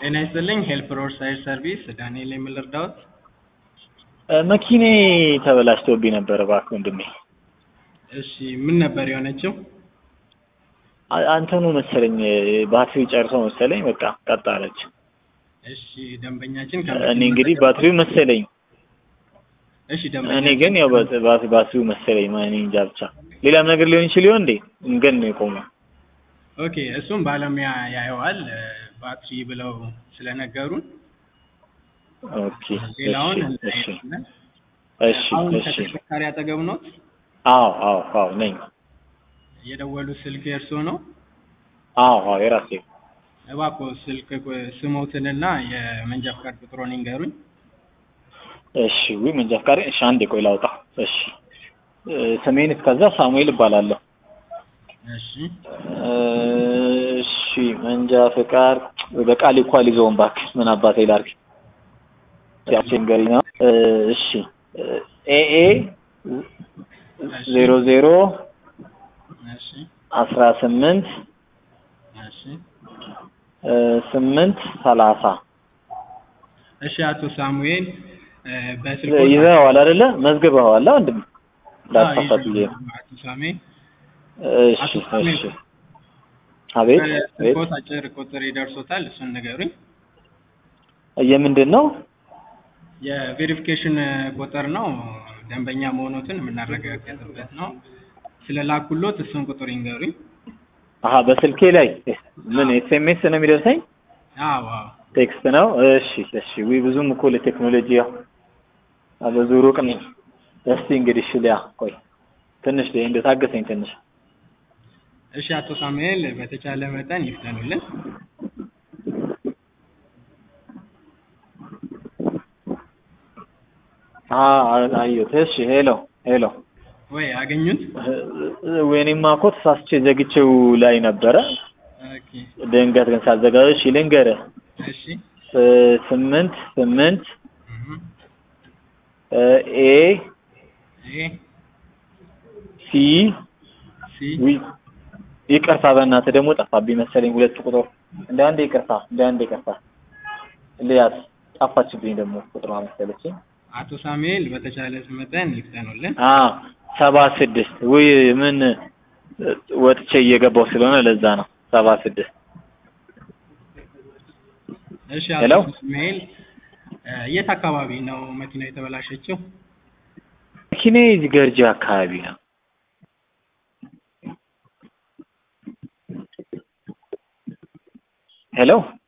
ጤና ይስጥልኝ ሄልፕ ሮድ ሳይድ ሰርቪስ ዳንኤል የምልርዳውት መኪኔ ተበላሽቶብኝ ነበር እባክህ ወንድሜ። እሺ ምን ነበር የሆነችው? አንተኑ መሰለኝ ባትሪው ጨርሶ መሰለኝ በቃ ቀጥ አለች። እሺ ደንበኛችን እኔ እንግዲህ ባትሪው መሰለኝ እሺ ደንበኛ እኔ ግን ያው ባትሪው መሰለኝ ማን እንጃ ብቻ ሌላም ነገር ሊሆን ይችላል ይሆን እንዴ? እንገን ነው የቆመው። ኦኬ እሱም ባለሙያ ያየዋል ባትሪ ብለው ስለነገሩን። ኦኬ ሌላውን እሺ እሺ እሺ ተሽከርካሪ አጠገብ ነው? አዎ ነኝ። የደወሉ ስልክ የእርሶ ነው? አዎ የራሴ። እባክዎ ስልክ ስሞትንና የመንጃ ፍቃድ ቁጥሩን ይንገሩኝ። እሺ ወይ መንጃ ፍቃድ እሺ አንዴ ቆይ ላውጣ። እሺ ስሜን እስከዛ ሳሙኤል እባላለሁ። እሺ እሺ መንጃ ፍቃድ በቃል ይኳል ይዘውን እባክህ ምን አባቴ ላድርግ ያስቸገረኝ ነው። እሺ ኤኤ 00 እሺ 18 እሺ 830 እሺ አቶ ሳሙኤል በስልክ ይዘዋል አይደለ? መዝግበዋል ወንድም ላሳሳት ብዬ ነው። አቶ ሳሙኤል እሺ አቤት ስልኮት አጭር ቁጥር ይደርሶታል እሱን ንገሩኝ። የምንድን ነው? የቬሪፊኬሽን ቁጥር ነው ደንበኛ መሆኑን የምናረጋግጥበት ነው። ስለላኩሎት እሱን ቁጥር ይንገሩኝ። በስልኬ ላይ ምን ኤስኤምኤስ ነው የሚደርሰኝ? አዎ ቴክስት ነው። እሺ ወይ ብዙም እኮ ለቴክኖሎጂ ያው ብዙ ሩቅ ነኝ። እስቲ እንግዲህ ሊያ ቆይ ትንሽ ታገሰኝ ትንሽ። እሺ አቶ ሳሙኤል በተቻለ መጠን ይፍጠኑልን። አየሁት። እሺ ሄሎ ወይ አገኙት? ወይኔማ እኮ ተሳስቼ ዘግቼው ላይ ነበረ። ኦኬ ድንገት ግን ሳዘጋጅ ልንገርህ። እሺ 8 ኤ ሲ ይቅርታ በእናትህ ደግሞ ጠፋብኝ መሰለኝ ሁለት ቁጥር እንደ አንዴ ይቅርታ ልያዝ ጠፋችብኝ ደግሞ ቁጥሯ መሰለችኝ። አቶ ሳሙኤል በተቻለ መጠን ይፍጠኑልን። 76 ወይ ምን ወጥቼ እየገባው ስለሆነ ለዛ ነው 76። እሺ አቶ ሳሙኤል የት አካባቢ ነው መኪናው የተበላሸችው? መኪናዬ እዚህ ገርጂ አካባቢ ነው። ሄሎ